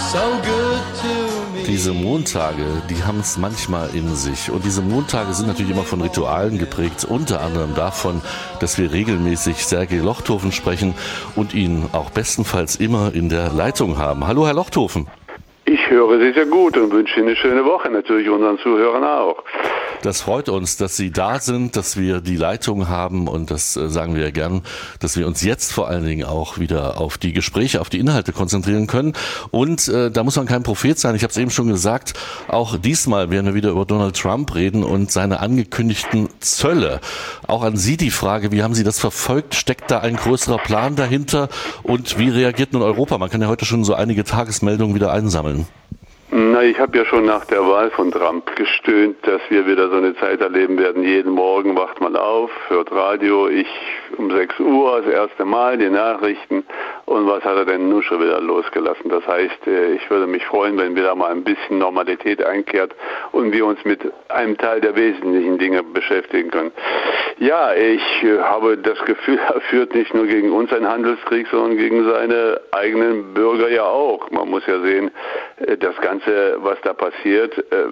so good to me. Diese Montage, die haben es manchmal in sich. Und diese Montage sind natürlich immer von Ritualen geprägt, unter anderem davon, dass wir regelmäßig Sergej Lochthofen sprechen und ihn auch bestenfalls immer in der Leitung haben. Hallo, Herr Lochthofen. Ich höre Sie sehr gut und wünsche Ihnen eine schöne Woche, natürlich unseren Zuhörern auch. Das freut uns, dass Sie da sind, dass wir die Leitung haben und das sagen wir ja gern, dass wir uns jetzt vor allen Dingen auch wieder auf die Gespräche, auf die Inhalte konzentrieren können. Und da muss man kein Prophet sein, ich habe es eben schon gesagt, auch diesmal werden wir wieder über Donald Trump reden und seine angekündigten Zölle. Auch an Sie die Frage, wie haben Sie das verfolgt? Steckt da ein größerer Plan dahinter? Und wie reagiert nun Europa? Man kann ja heute schon so einige Tagesmeldungen wieder einsammeln. Na, ich habe ja schon nach der Wahl von Trump gestöhnt, dass wir wieder so eine Zeit erleben werden. Jeden Morgen wacht man auf, hört Radio, ich um 6 Uhr das erste Mal die Nachrichten. Und was hat er denn nun schon wieder losgelassen? Das heißt, ich würde mich freuen, wenn wieder mal ein bisschen Normalität einkehrt und wir uns mit einem Teil der wesentlichen Dinge beschäftigen können. Ja, ich habe das Gefühl, er führt nicht nur gegen uns einen Handelskrieg, sondern gegen seine eigenen Bürger ja auch. Man muss ja sehen, das Ganze, was da passiert,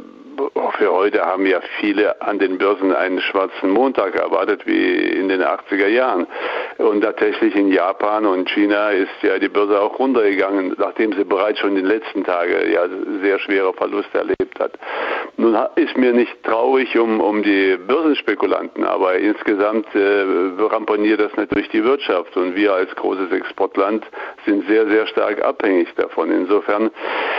für heute haben ja viele an den Börsen einen schwarzen Montag erwartet, wie in den 80er Jahren. Und tatsächlich in Japan und China ist ja die Börse auch runtergegangen, nachdem sie bereits schon in den letzten Tagen ja sehr schwere Verluste erlebt hat. Nun ist mir nicht traurig um die Börsenspekulanten, aber insgesamt ramponiert das natürlich die Wirtschaft. Und wir als großes Exportland sind sehr, sehr stark abhängig davon. Insofern,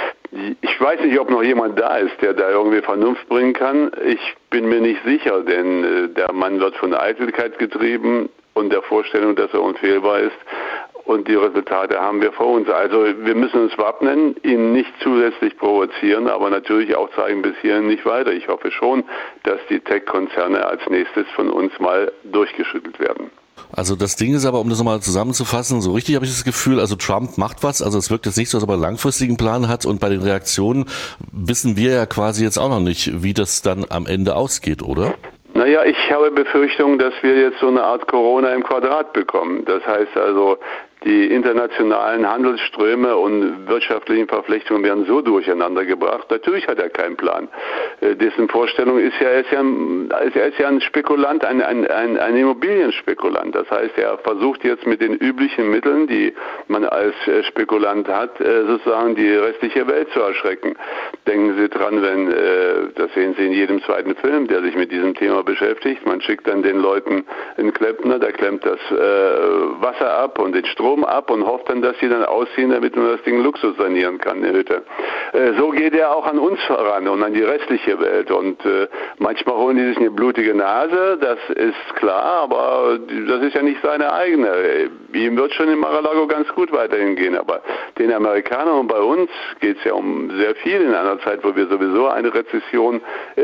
ich weiß nicht, ob noch jemand da ist, der da irgendwie Vernunft bringen kann. Ich bin mir nicht sicher, denn der Mann wird von Eitelkeit getrieben und der Vorstellung, dass er unfehlbar ist. Und die Resultate haben wir vor uns. Also wir müssen uns wappnen, ihn nicht zusätzlich provozieren, aber natürlich auch zeigen, bis hierhin nicht weiter. Ich hoffe schon, dass die Tech-Konzerne als nächstes von uns mal durchgeschüttelt werden. Also das Ding ist aber, um das nochmal zusammenzufassen, so richtig habe ich das Gefühl, also Trump macht was, also es wirkt jetzt nicht so, als ob er einen langfristigen Plan hat und bei den Reaktionen wissen wir ja quasi jetzt auch noch nicht, wie das dann am Ende ausgeht, oder? Naja, ich habe Befürchtungen, dass wir jetzt so eine Art Corona im Quadrat bekommen. Das heißt also, die internationalen Handelsströme und wirtschaftlichen Verflechtungen werden so durcheinander gebracht. Natürlich hat er keinen Plan. Dessen Vorstellung ist ja, er ist ja ein Spekulant, ein Immobilienspekulant. Das heißt, er versucht jetzt mit den üblichen Mitteln, die man als Spekulant hat, sozusagen die restliche Welt zu erschrecken. Denken Sie dran, das sehen Sie in jedem zweiten Film, der sich mit diesem Thema beschäftigt. Man schickt dann den Leuten einen Klempner, der klemmt das Wasser ab und den Strom ab und hofft dann, dass sie dann ausziehen, damit man das Ding Luxus sanieren kann, eine Hütte. So geht er auch an uns voran und an die restliche Welt. Und manchmal holen die sich eine blutige Nase, das ist klar, aber das ist ja nicht seine eigene. Ihm wird schon in Mar-a-Lago ganz gut weiterhin gehen, aber den Amerikanern und bei uns geht es ja um sehr viel in einer Zeit, wo wir sowieso eine Rezession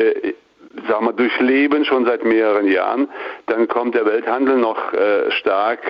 sagen wir, durchleben, schon seit mehreren Jahren, dann kommt der Welthandel noch stark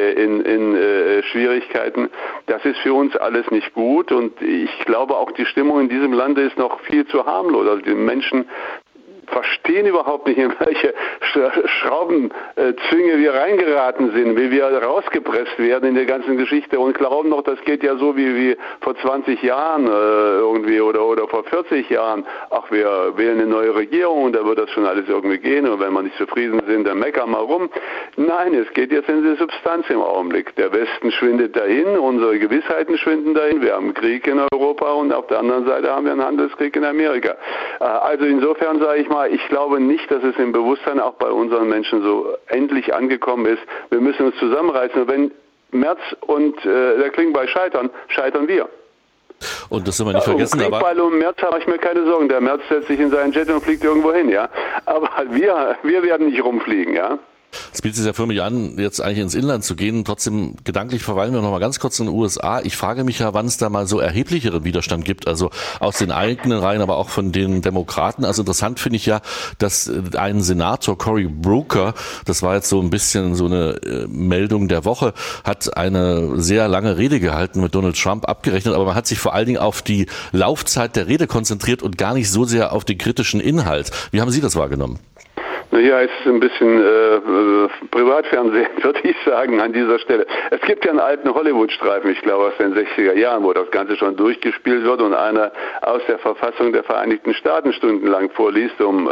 in Schwierigkeiten. Das ist für uns alles nicht gut und ich glaube auch die Stimmung in diesem Lande ist noch viel zu harmlos. Also die Menschen verstehen überhaupt nicht, in welche Schraubenzwinge wir reingeraten sind, wie wir rausgepresst werden in der ganzen Geschichte und glauben noch, das geht ja so wie vor 20 Jahren irgendwie oder vor 40 Jahren. Ach, wir wählen eine neue Regierung und da wird das schon alles irgendwie gehen und wenn wir nicht zufrieden sind, dann meckern wir rum. Nein, es geht jetzt in die Substanz im Augenblick. Der Westen schwindet dahin, unsere Gewissheiten schwinden dahin, wir haben Krieg in Europa und auf der anderen Seite haben wir einen Handelskrieg in Amerika. Also insofern sage ich mal, ich glaube nicht, dass es im Bewusstsein auch bei unseren Menschen so endlich angekommen ist. Wir müssen uns zusammenreißen. Und wenn Merz und der Klingbeil scheitern wir. Und das soll man nicht vergessen. Klingbeil und Merz habe ich mir keine Sorgen. Der Merz setzt sich in seinen Jet und fliegt irgendwo hin, ja. Aber wir werden nicht rumfliegen, ja. Es bietet sich ja für mich an, jetzt eigentlich ins Inland zu gehen. Trotzdem gedanklich verweilen wir noch mal ganz kurz in den USA. Ich frage mich ja, wann es da mal so erheblicheren Widerstand gibt, also aus den eigenen Reihen, aber auch von den Demokraten. Also interessant finde ich ja, dass ein Senator, Cory Booker, das war jetzt so ein bisschen so eine Meldung der Woche, hat eine sehr lange Rede gehalten, mit Donald Trump abgerechnet, aber man hat sich vor allen Dingen auf die Laufzeit der Rede konzentriert und gar nicht so sehr auf den kritischen Inhalt. Wie haben Sie das wahrgenommen? Naja, es ist ein bisschen Privatfernsehen, würde ich sagen, an dieser Stelle. Es gibt ja einen alten Hollywood-Streifen, ich glaube aus den 60er Jahren, wo das Ganze schon durchgespielt wird und einer aus der Verfassung der Vereinigten Staaten stundenlang vorliest, um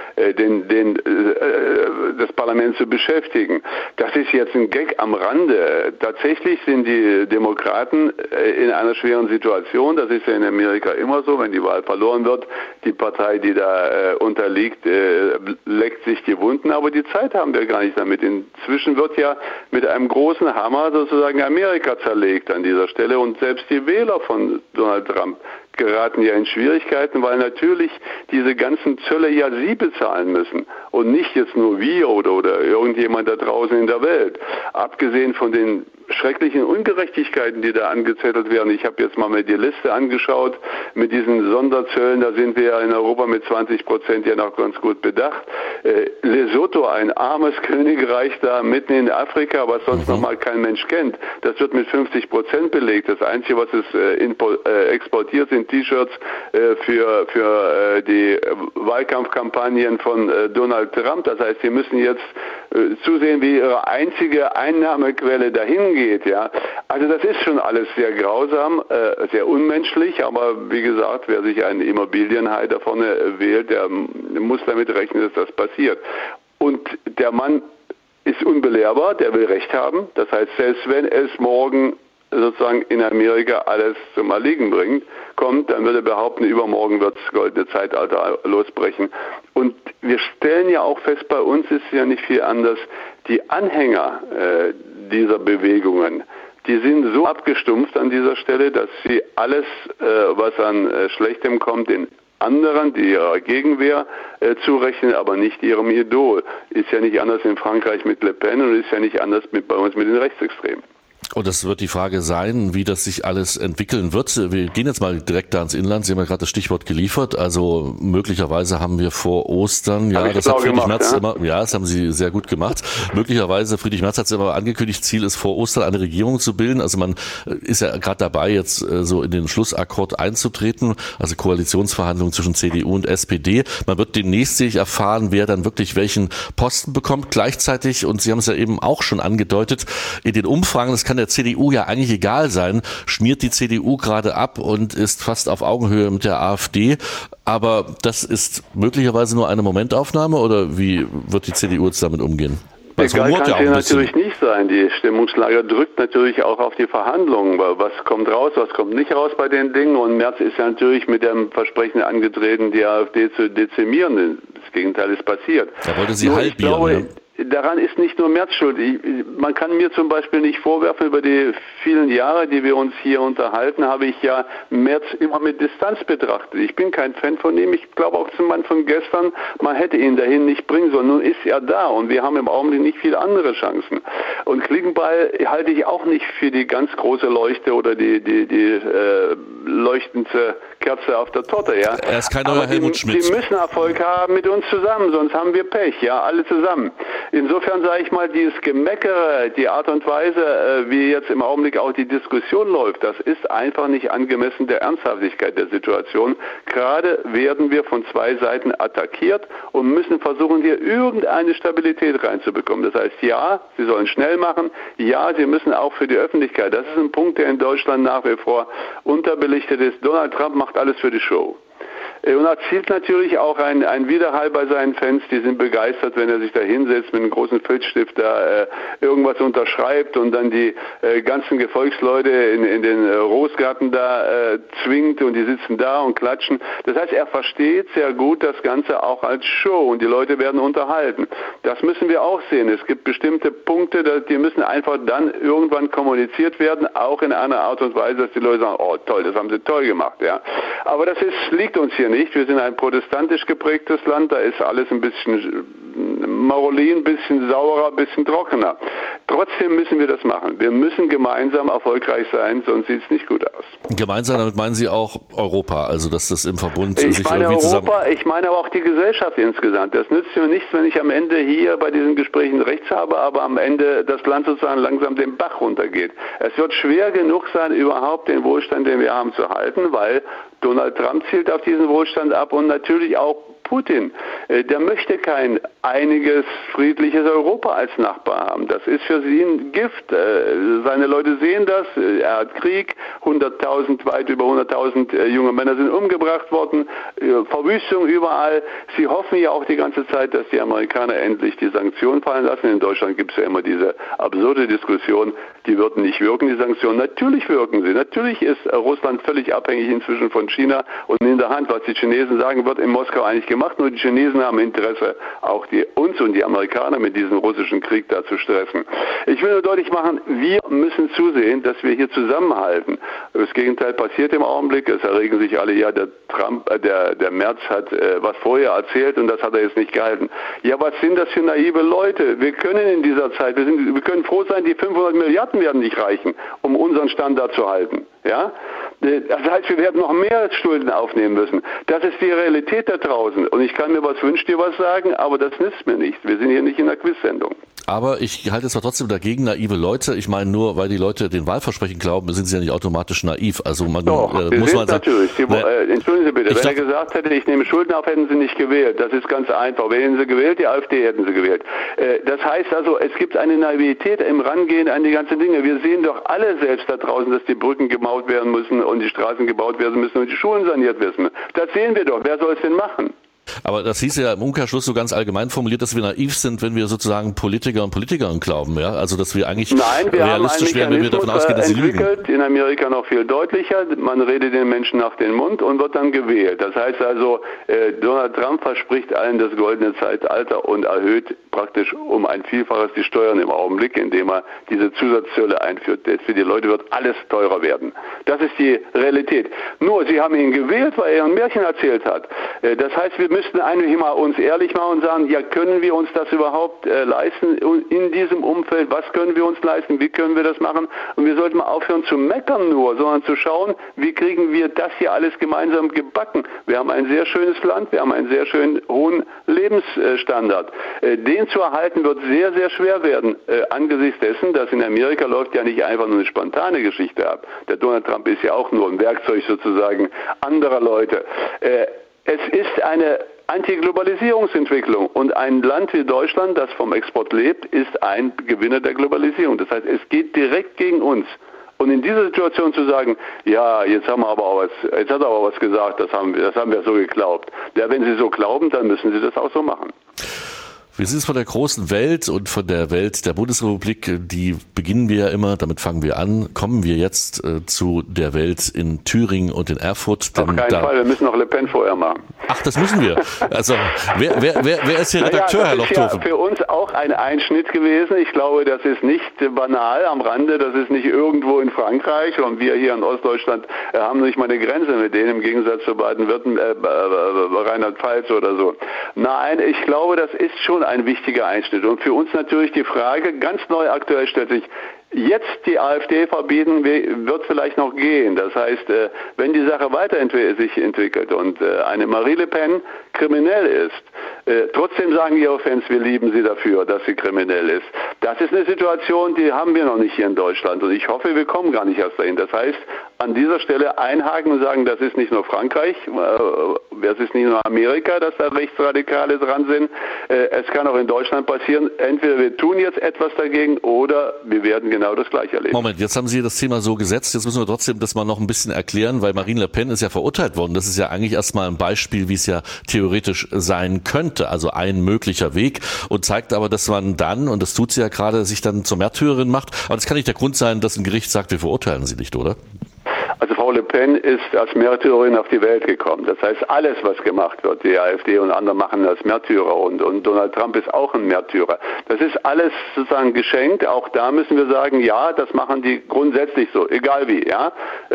das Parlament zu beschäftigen. Das ist jetzt ein Gag am Rande. Tatsächlich sind die Demokraten in einer schweren Situation. Das ist ja in Amerika immer so, wenn die Wahl verloren wird. Die Partei, die da unterliegt, leckt sich die Wunden, aber die Zeit haben wir gar nicht damit. Inzwischen wird ja mit einem großen Hammer sozusagen Amerika zerlegt an dieser Stelle und selbst die Wähler von Donald Trump geraten ja in Schwierigkeiten, weil natürlich diese ganzen Zölle ja sie bezahlen müssen und nicht jetzt nur wir oder irgendjemand da draußen in der Welt. Abgesehen von den schrecklichen Ungerechtigkeiten, die da angezettelt werden. Ich habe jetzt mal mir die Liste angeschaut mit diesen Sonderzöllen. Da sind wir ja in Europa mit 20% ja noch ganz gut bedacht. Lesotho, ein armes Königreich da mitten in Afrika, was sonst noch mal kein Mensch kennt, das wird mit 50% belegt. Das Einzige, was es exportiert, sind T-Shirts für die Wahlkampfkampagnen von Donald Trump. Das heißt, sie müssen jetzt zusehen, wie ihre einzige Einnahmequelle dahin geht. Ja. Also das ist schon alles sehr grausam, sehr unmenschlich, aber wie gesagt, wer sich einen Immobilienhai da vorne wählt, der muss damit rechnen, dass das passiert. Und der Mann ist unbelehrbar, der will Recht haben. Das heißt, selbst wenn es morgen sozusagen in Amerika alles zum Erliegen kommt, dann würde er behaupten, übermorgen wird das goldene Zeitalter losbrechen. Und wir stellen ja auch fest, bei uns ist ja nicht viel anders, die Anhänger dieser Bewegungen, die sind so abgestumpft an dieser Stelle, dass sie alles, was an Schlechtem kommt, den anderen, die ihrer Gegenwehr zurechnen, aber nicht ihrem Idol. Ist ja nicht anders in Frankreich mit Le Pen und ist ja nicht anders bei uns mit den Rechtsextremen. Und das wird die Frage sein, wie das sich alles entwickeln wird. Wir gehen jetzt mal direkt da ins Inland. Sie haben ja gerade das Stichwort geliefert. Also möglicherweise haben wir vor Ostern, ja, das hat Friedrich Merz immer, ja, das haben Sie sehr gut gemacht. Möglicherweise, Friedrich Merz hat es immer angekündigt, Ziel ist vor Ostern eine Regierung zu bilden. Also man ist ja gerade dabei, jetzt so in den Schlussakkord einzutreten, also Koalitionsverhandlungen zwischen CDU und SPD. Man wird demnächst sich erfahren, wer dann wirklich welchen Posten bekommt. Gleichzeitig, und Sie haben es ja eben auch schon angedeutet, in den Umfragen, das kann der CDU ja eigentlich egal sein, schmiert die CDU gerade ab und ist fast auf Augenhöhe mit der AfD. Aber das ist möglicherweise nur eine Momentaufnahme oder wie wird die CDU jetzt damit umgehen? Egal kann es natürlich nicht sein. Die Stimmungslage drückt natürlich auch auf die Verhandlungen. Was kommt raus, was kommt nicht raus bei den Dingen? Und Merz ist ja natürlich mit dem Versprechen angetreten, die AfD zu dezimieren. Das Gegenteil ist passiert. Da wollte sie halbieren. Daran ist nicht nur Merz schuld. Man kann mir zum Beispiel nicht vorwerfen, über die vielen Jahre, die wir uns hier unterhalten, habe ich ja Merz immer mit Distanz betrachtet. Ich bin kein Fan von ihm. Ich glaube auch zum Mann von gestern, man hätte ihn dahin nicht bringen sollen. Nun ist er da und wir haben im Augenblick nicht viele andere Chancen. Und Klingbeil halte ich auch nicht für die ganz große Leuchte oder die leuchtende Kerze auf der Torte. Ja. Er ist kein neuer Helmut Schmidt. Sie müssen Erfolg haben mit uns zusammen, sonst haben wir Pech. Ja, alle zusammen. Insofern sage ich mal, dieses Gemeckere, die Art und Weise, wie jetzt im Augenblick auch die Diskussion läuft, das ist einfach nicht angemessen der Ernsthaftigkeit der Situation. Gerade werden wir von zwei Seiten attackiert und müssen versuchen, hier irgendeine Stabilität reinzubekommen. Das heißt, ja, sie sollen schnell machen, ja, sie müssen auch für die Öffentlichkeit. Das ist ein Punkt, der in Deutschland nach wie vor unterbelichtet ist. Donald Trump macht alles für die Show. Und erzielt natürlich auch ein Widerhall bei seinen Fans, die sind begeistert, wenn er sich da hinsetzt mit einem großen Filzstift da irgendwas unterschreibt und dann die ganzen Gefolgsleute in den Rosgarten da zwingt und die sitzen da und klatschen. Das heißt, er versteht sehr gut das Ganze auch als Show und die Leute werden unterhalten. Das müssen wir auch sehen. Es gibt bestimmte Punkte, die müssen einfach dann irgendwann kommuniziert werden, auch in einer Art und Weise, dass die Leute sagen, oh toll, das haben sie toll gemacht. Ja. Aber das liegt uns hier nicht. Wir sind ein protestantisch geprägtes Land, da ist alles ein bisschen Marolin, ein bisschen saurer, ein bisschen trockener. Trotzdem müssen wir das machen. Wir müssen gemeinsam erfolgreich sein, sonst sieht es nicht gut aus. Gemeinsam, damit meinen Sie auch Europa, also dass das im Verbund sich irgendwie zusammen... Ich meine aber auch die Gesellschaft insgesamt. Das nützt mir nichts, wenn ich am Ende hier bei diesen Gesprächen rechts habe, aber am Ende das Land sozusagen langsam den Bach runtergeht. Es wird schwer genug sein, überhaupt den Wohlstand, den wir haben, zu halten, weil Donald Trump zielt auf diesen Wohlstand ab und natürlich auch Putin. Der möchte kein einiges, friedliches Europa als Nachbar haben. Das ist für sie ein Gift. Seine Leute sehen das. Er hat Krieg. 100.000, weit über 100.000 junge Männer sind umgebracht worden. Verwüstung überall. Sie hoffen ja auch die ganze Zeit, dass die Amerikaner endlich die Sanktionen fallen lassen. In Deutschland gibt es ja immer diese absurde Diskussion, die würden nicht wirken, die Sanktionen. Natürlich wirken sie. Natürlich ist Russland völlig abhängig inzwischen von China und in der Hand, was die Chinesen sagen, wird in Moskau eigentlich gemacht. Nur die Chinesen haben Interesse, auch uns und die Amerikaner mit diesem russischen Krieg da zu stressen. Ich will nur deutlich machen, wir müssen zusehen, dass wir hier zusammenhalten. Das Gegenteil passiert im Augenblick. Es erregen sich alle, ja, der Merz hat was vorher erzählt und das hat er jetzt nicht gehalten. Ja, was sind das für naive Leute? Wir können in dieser Zeit, wir können froh sein, die 500 Milliarden werden nicht reichen, um unseren Standard zu halten. Ja? Das heißt, wir werden noch mehr Schulden aufnehmen müssen. Das ist die Realität da draußen. Und ich kann mir was wünschen, dir was sagen, aber das nützt mir nichts. Wir sind hier nicht in einer Quiz-Sendung. Aber ich halte es doch trotzdem dagegen, naive Leute. Ich meine, nur weil die Leute den Wahlversprechen glauben, sind sie ja nicht automatisch naiv. Also man doch, muss mal sagen. Natürlich. Entschuldigen Sie bitte, wenn er gesagt hätte, ich nehme Schulden auf, hätten Sie nicht gewählt. Das ist ganz einfach. Hätten Sie gewählt, die AfD hätten Sie gewählt. Das heißt also, es gibt eine Naivität im Rangehen an die ganzen Dinge. Wir sehen doch alle selbst da draußen, dass die Brücken gebaut werden müssen und die Straßen gebaut werden müssen und die Schulen saniert werden. Das sehen wir doch. Wer soll es denn machen? Aber das hieß ja im Umkehrschluss so ganz allgemein formuliert, dass wir naiv sind, wenn wir sozusagen Politiker und Politikern glauben, ja? Also dass wir eigentlich realistisch wären, wenn wir davon ausgehen, dass sie lügen. In Amerika noch viel deutlicher. Man redet den Menschen nach den Mund und wird dann gewählt. Das heißt also, Donald Trump verspricht allen das goldene Zeitalter und erhöht praktisch um ein Vielfaches die Steuern im Augenblick, indem er diese Zusatzzölle einführt. Für die Leute wird alles teurer werden. Das ist die Realität. Nur, sie haben ihn gewählt, weil er ein Märchen erzählt hat. Das heißt, wir müssten eigentlich mal uns ehrlich machen und sagen, ja, können wir uns das überhaupt leisten in diesem Umfeld? Was können wir uns leisten? Wie können wir das machen? Und wir sollten mal aufhören zu meckern nur, sondern zu schauen, wie kriegen wir das hier alles gemeinsam gebacken? Wir haben ein sehr schönes Land, wir haben einen sehr schönen hohen Lebensstandard. Den zu erhalten wird sehr, sehr schwer werden, angesichts dessen, dass in Amerika läuft ja nicht einfach nur eine spontane Geschichte ab. Der Donald Trump ist ja auch nur ein Werkzeug sozusagen anderer Leute. Es ist eine Antiglobalisierungsentwicklung und ein Land wie Deutschland, das vom Export lebt, ist ein Gewinner der Globalisierung. Das heißt, es geht direkt gegen uns. Und in dieser Situation zu sagen, ja, jetzt hat er aber was gesagt, das haben wir so geglaubt. Ja, wenn Sie so glauben, dann müssen Sie das auch so machen. Wir sind von der großen Welt und von der Welt der Bundesrepublik, die beginnen wir ja immer, damit fangen wir an, kommen wir jetzt zu der Welt in Thüringen und in Erfurt. Auf keinen Fall, wir müssen noch Le Pen vorher machen. Ach, das müssen wir. Also, wer ist hier Redakteur, Herr Lochthofen? Das ist ja für uns auch ein Einschnitt gewesen. Ich glaube, das ist nicht banal am Rande, das ist nicht irgendwo in Frankreich und wir hier in Ostdeutschland haben nicht mal eine Grenze mit denen im Gegensatz zu Rheinland-Pfalz oder so. Nein, ich glaube, das ist schon ein wichtiger Einschnitt. Und für uns natürlich die Frage, ganz neu aktuell stellt sich, jetzt die AfD verbieten, wird vielleicht noch gehen. Das heißt, wenn die Sache sich entwickelt und eine Marie Le Pen kriminell ist, trotzdem sagen ihre Fans, wir lieben sie dafür, dass sie kriminell ist. Das ist eine Situation, die haben wir noch nicht hier in Deutschland. Und ich hoffe, wir kommen gar nicht erst dahin. Das heißt, an dieser Stelle einhaken und sagen, das ist nicht nur Frankreich, es ist nicht nur Amerika, dass da Rechtsradikale dran sind. Es kann auch in Deutschland passieren. Entweder wir tun jetzt etwas dagegen oder wir werden genau das Gleiche erleben. Moment, jetzt haben Sie das Thema so gesetzt. Jetzt müssen wir trotzdem das mal noch ein bisschen erklären, weil Marine Le Pen ist ja verurteilt worden. Das ist ja eigentlich erstmal ein Beispiel, wie es ja theoretisch sein könnte. Also ein möglicher Weg und zeigt aber, dass man dann, und das tut sie ja gerade, sich dann zur Märtyrerin macht. Aber das kann nicht der Grund sein, dass ein Gericht sagt, wir verurteilen sie nicht, oder? Also Frau Le Pen ist als Märtyrerin auf die Welt gekommen. Das heißt, alles, was gemacht wird, die AfD und andere machen als Märtyrer und Donald Trump ist auch ein Märtyrer. Das ist alles sozusagen geschenkt. Auch da müssen wir sagen, ja, das machen die grundsätzlich so, egal wie, ja.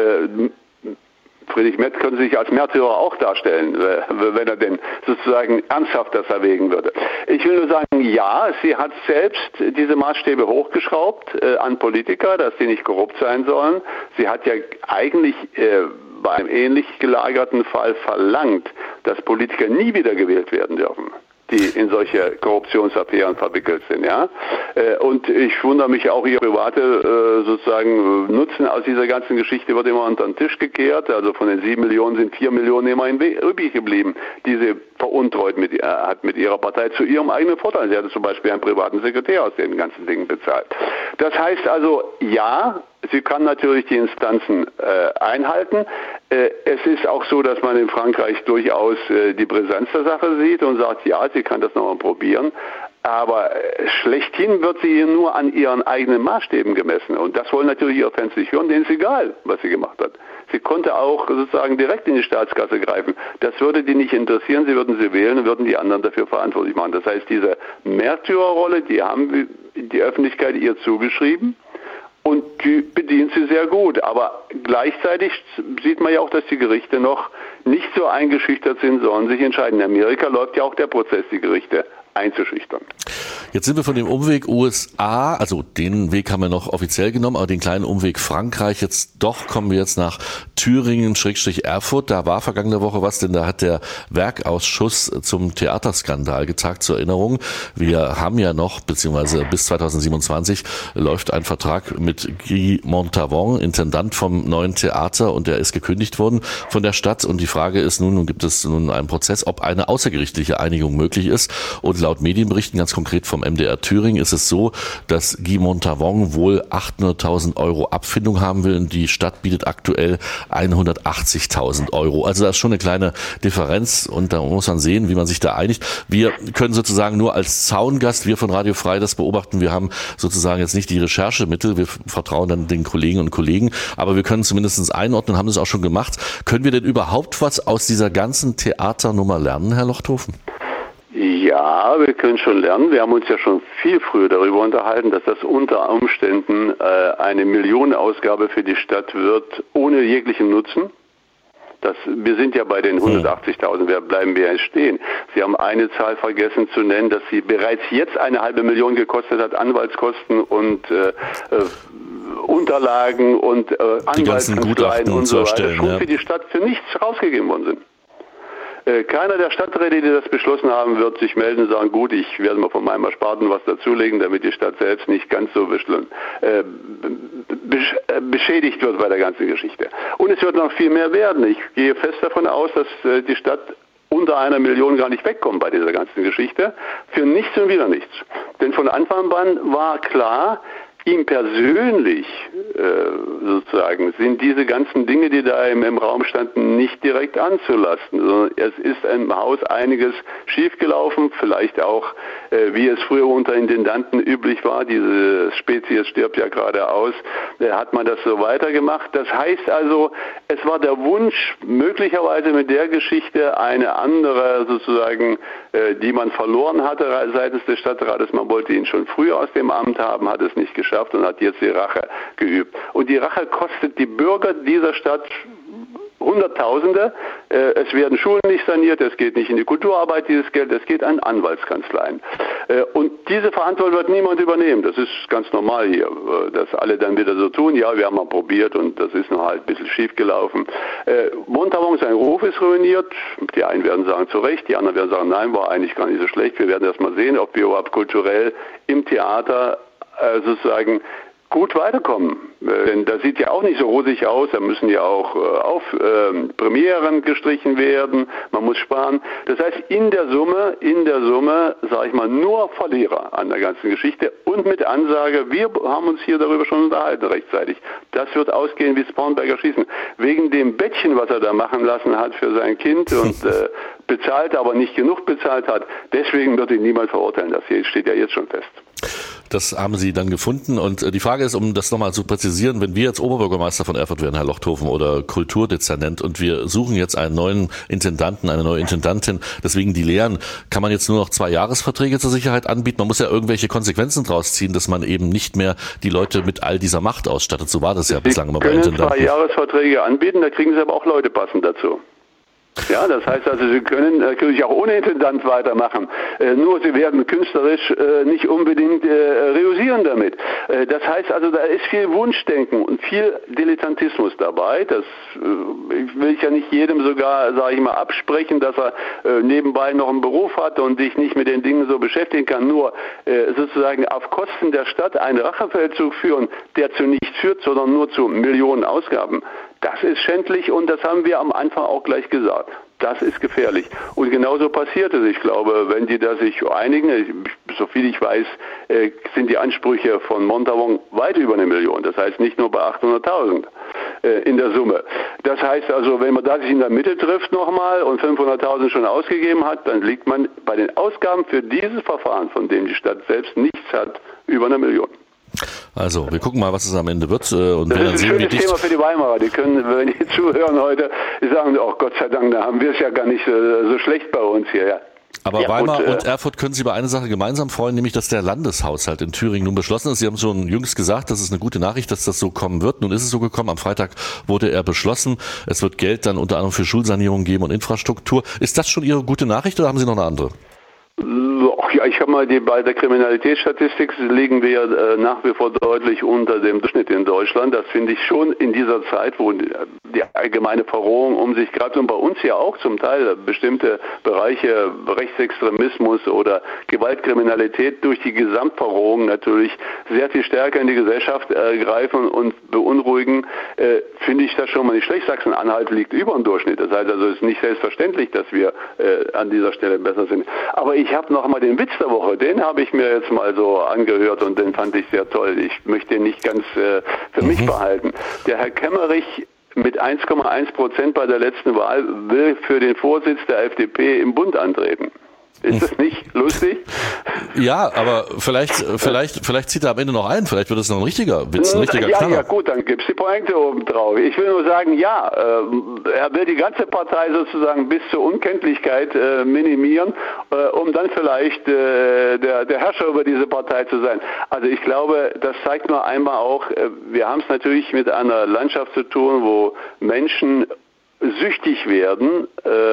Friedrich Merz könnte sich als Märtyrer auch darstellen, wenn er denn sozusagen ernsthaft das erwägen würde. Ich will nur sagen, ja, sie hat selbst diese Maßstäbe hochgeschraubt an Politiker, dass sie nicht korrupt sein sollen. Sie hat ja eigentlich bei einem ähnlich gelagerten Fall verlangt, dass Politiker nie wieder gewählt werden dürfen. die in solche Korruptionsaffären verwickelt sind, ja. Und ich wundere mich auch, ihr private sozusagen Nutzen aus dieser ganzen Geschichte wird immer unter den Tisch gekehrt. Also von den 7 Millionen sind 4 Millionen immerhin übrig geblieben, die sie veruntreut hat mit ihrer Partei zu ihrem eigenen Vorteil. Sie hatte zum Beispiel einen privaten Sekretär aus den ganzen Dingen bezahlt. Das heißt also, ja, sie kann natürlich die Instanzen einhalten. Es ist auch so, dass man in Frankreich durchaus die Brisanz der Sache sieht und sagt, ja, sie kann das nochmal probieren. Aber schlechthin wird sie nur an ihren eigenen Maßstäben gemessen. Und das wollen natürlich ihre Fans nicht hören, denen ist egal, was sie gemacht hat. Sie konnte auch sozusagen direkt in die Staatskasse greifen. Das würde die nicht interessieren, sie würden sie wählen und würden die anderen dafür verantwortlich machen. Das heißt, diese Märtyrerrolle, die haben die Öffentlichkeit ihr zugeschrieben. Und die bedient sie sehr gut. Aber gleichzeitig sieht man ja auch, dass die Gerichte noch nicht so eingeschüchtert sind, sondern sich entscheiden. In Amerika läuft ja auch der Prozess, die Gerichte einzuschüchtern. Jetzt sind wir von dem Umweg USA, also den Weg haben wir noch offiziell genommen, aber den kleinen Umweg Frankreich, kommen wir jetzt nach Thüringen/Erfurt. Da war vergangene Woche was, denn da hat der Werkausschuss zum Theaterskandal getagt, zur Erinnerung. Wir haben ja noch, beziehungsweise bis 2027 läuft ein Vertrag mit Guy Montavon, Intendant vom neuen Theater, und der ist gekündigt worden von der Stadt. Und die Frage ist nun gibt es nun einen Prozess, ob eine außergerichtliche Einigung möglich ist. Und laut Medienberichten, ganz konkret vom MDR Thüringen, ist es so, dass Guy Montavon wohl 800.000 Euro Abfindung haben will und die Stadt bietet aktuell 180.000 Euro. Also da ist schon eine kleine Differenz und da muss man sehen, wie man sich da einigt. Wir können sozusagen nur als Zaungast, wir von Radio Frei, das beobachten. Wir haben sozusagen jetzt nicht die Recherchemittel, wir vertrauen dann den Kolleginnen und Kollegen, aber wir können zumindest einordnen, haben das auch schon gemacht. Können wir denn überhaupt was aus dieser ganzen Theaternummer lernen, Herr Lochthofen? Ja, wir können schon lernen. Wir haben uns ja schon viel früher darüber unterhalten, dass das unter Umständen eine Millionenausgabe für die Stadt wird, ohne jeglichen Nutzen. Wir sind ja bei den 180.000, bleiben wir stehen. Sie haben eine Zahl vergessen zu nennen, dass sie bereits jetzt 500.000 gekostet hat, Anwaltskosten und Unterlagen und Anwaltskanzleien und so weiter, schon für die Stadt für nichts rausgegeben worden sind. Keiner der Stadträte, die das beschlossen haben, wird sich melden und sagen, gut, ich werde mal von meinem Ersparten was dazulegen, damit die Stadt selbst nicht ganz so beschädigt wird bei der ganzen Geschichte. Und es wird noch viel mehr werden. Ich gehe fest davon aus, dass die Stadt unter 1 Million gar nicht wegkommt bei dieser ganzen Geschichte. Für nichts und wieder nichts. Denn von Anfang an war klar, ihm persönlich sozusagen sind diese ganzen Dinge, die da im Raum standen, nicht direkt anzulasten, sondern es ist im Haus einiges schiefgelaufen, vielleicht auch, wie es früher unter Intendanten üblich war, diese Spezies stirbt ja gerade aus, hat man das so weitergemacht. Das heißt also, es war der Wunsch, möglicherweise mit der Geschichte eine andere sozusagen, die man verloren hatte seitens des Stadtrates, man wollte ihn schon früher aus dem Amt haben, hat es nicht geschafft und hat jetzt die Rache geübt. Und die Rache kostet die Bürger dieser Stadt Hunderttausende. Es werden Schulen nicht saniert, es geht nicht in die Kulturarbeit dieses Geld, es geht an Anwaltskanzleien. Und diese Verantwortung wird niemand übernehmen. Das ist ganz normal hier, dass alle dann wieder so tun, ja, wir haben mal probiert und das ist noch halt ein bisschen schief gelaufen. Montavon, sein Ruf ist ruiniert. Die einen werden sagen, zu Recht, die anderen werden sagen, nein, war eigentlich gar nicht so schlecht. Wir werden erst mal sehen, ob wir überhaupt kulturell im Theater sozusagen gut weiterkommen. Denn das sieht ja auch nicht so rosig aus. Da müssen ja auch Premieren gestrichen werden. Man muss sparen. Das heißt, in der Summe, sage ich mal, nur Verlierer an der ganzen Geschichte und mit Ansage, wir haben uns hier darüber schon unterhalten rechtzeitig. Das wird ausgehen wie Spornberger Schießen. Wegen dem Bettchen, was er da machen lassen hat für sein Kind und bezahlt, aber nicht genug bezahlt hat. Deswegen wird ihn niemand verurteilen. Das hier steht ja jetzt schon fest. Das haben Sie dann gefunden. Und die Frage ist, um das nochmal zu präzisieren, wenn wir jetzt Oberbürgermeister von Erfurt werden, Herr Lochthofen, oder Kulturdezernent, und wir suchen jetzt einen neuen Intendanten, eine neue Intendantin, deswegen die Lehren, kann man jetzt nur noch 2 Jahresverträge zur Sicherheit anbieten? Man muss ja irgendwelche Konsequenzen draus ziehen, dass man eben nicht mehr die Leute mit all dieser Macht ausstattet. So war das ja bislang immer bei Intendanten. Sie können 2 Jahresverträge anbieten, da kriegen Sie aber auch Leute passend dazu. Ja, das heißt also, Sie können natürlich auch ohne Intendant weitermachen. Nur Sie werden künstlerisch nicht unbedingt reüssieren damit. Das heißt also, da ist viel Wunschdenken und viel Dilettantismus dabei. Das will ich ja nicht jedem sogar, sage ich mal, absprechen, dass er nebenbei noch einen Beruf hat und sich nicht mit den Dingen so beschäftigen kann. Nur sozusagen auf Kosten der Stadt einen Rachefeldzug führen, der zu nichts führt, sondern nur zu Millionen Ausgaben. Das ist schändlich und das haben wir am Anfang auch gleich gesagt. Das ist gefährlich. Und genauso passiert es. Ich glaube, wenn die da sich einigen, soviel ich weiß, sind die Ansprüche von Montauban weit über 1 Million. Das heißt nicht nur bei 800.000 in der Summe. Das heißt also, wenn man da sich in der Mitte trifft nochmal und 500.000 schon ausgegeben hat, dann liegt man bei den Ausgaben für dieses Verfahren, von dem die Stadt selbst nichts hat, über 1 Million. Also, wir gucken mal, was es am Ende wird. Und das wir ist ein schönes Thema für die Weimarer. Die können, wenn die zuhören heute, sagen, oh Gott sei Dank, da haben wir es ja gar nicht so schlecht bei uns hier. Ja. Aber ja, Weimar und Erfurt können sich über eine Sache gemeinsam freuen, nämlich, dass der Landeshaushalt in Thüringen nun beschlossen ist. Sie haben schon jüngst gesagt, das ist eine gute Nachricht, dass das so kommen wird. Nun ist es so gekommen. Am Freitag wurde er beschlossen. Es wird Geld dann unter anderem für Schulsanierung geben und Infrastruktur. Ist das schon Ihre gute Nachricht oder haben Sie noch eine andere? Ja, ich habe mal bei der Kriminalitätsstatistik liegen wir nach wie vor deutlich unter dem Durchschnitt in Deutschland. Das finde ich schon in dieser Zeit, wo die allgemeine Verrohung um sich greift und bei uns ja auch zum Teil bestimmte Bereiche Rechtsextremismus oder Gewaltkriminalität durch die Gesamtverrohung natürlich sehr viel stärker in die Gesellschaft greifen und beunruhigen, finde ich das schon mal nicht schlecht. Sachsen-Anhalt liegt über dem Durchschnitt. Das heißt also, es ist nicht selbstverständlich, dass wir an dieser Stelle besser sind. Aber ich habe noch mal den Witz der Woche, den habe ich mir jetzt mal so angehört und den fand ich sehr toll. Ich möchte den nicht ganz für mich behalten. Der Herr Kemmerich mit 1,1% bei der letzten Wahl will für den Vorsitz der FDP im Bund antreten. Ist das nicht lustig? Ja, aber vielleicht zieht er am Ende noch ein. Vielleicht wird es noch ein richtiger Witz, ein richtiger Knaller. Ja gut, dann gibt's die Pointe oben drauf. Ich will nur sagen, ja, er will die ganze Partei sozusagen bis zur Unkenntlichkeit minimieren, um dann vielleicht der Herrscher über diese Partei zu sein. Also ich glaube, das zeigt nur einmal auch, wir haben es natürlich mit einer Landschaft zu tun, wo Menschen süchtig werden,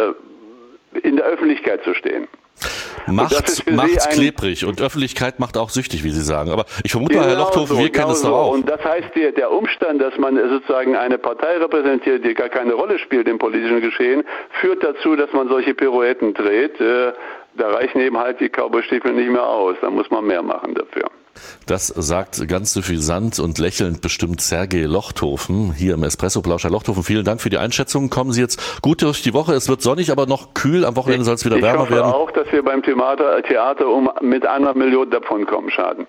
in der Öffentlichkeit zu stehen. Macht's klebrig und Öffentlichkeit macht auch süchtig, wie Sie sagen. Aber ich vermute, genau, Herr Lochthofen, wir kennen es doch auch. Und das heißt, der Umstand, dass man sozusagen eine Partei repräsentiert, die gar keine Rolle spielt im politischen Geschehen, führt dazu, dass man solche Pirouetten dreht. Da reichen eben halt die Cowboystiefel nicht mehr aus. Da muss man mehr machen dafür. Das sagt ganz suffisant und lächelnd bestimmt Sergej Lochthofen hier im Espresso-Plausch. Herr Lochthofen, vielen Dank für die Einschätzung. Kommen Sie jetzt gut durch die Woche. Es wird sonnig, aber noch kühl. Am Wochenende soll es wieder wärmer werden. Ich hoffe auch, dass wir beim Theater mit 1 Million davonkommen, Schaden.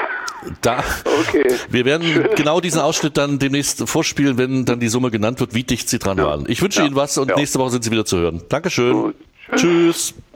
Okay. Wir werden genau diesen Ausschnitt dann demnächst vorspielen, wenn dann die Summe genannt wird, wie dicht Sie dran waren. Ich wünsche Ihnen was und nächste Woche sind Sie wieder zu hören. Dankeschön. Gut. Tschüss.